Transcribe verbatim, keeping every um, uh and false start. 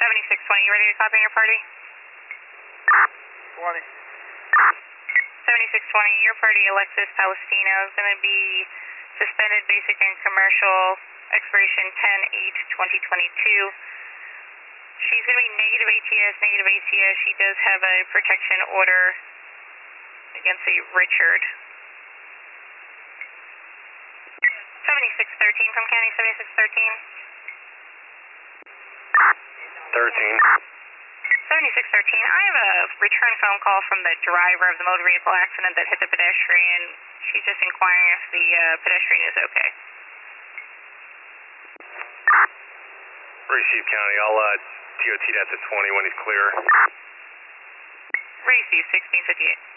seventy-six twenty, you ready to copy your party? twenty. seventy-six twenty, your party, Alexis Palestino, is going to be suspended basic and commercial, expiration ten eight twenty twenty-two. She's going to be negative A T S, negative A T S. She does have a protection order against a Richard. seventy-six thirteen from County, seventy-six thirteen. thirteen. seventy-six thirteen, I have a return phone call from the driver of the motor vehicle accident that hit the pedestrian. She's just inquiring if the uh, pedestrian is okay. Receive County, I'll uh, T O T that to twenty when he's clear. Receive sixteen fifty-eight.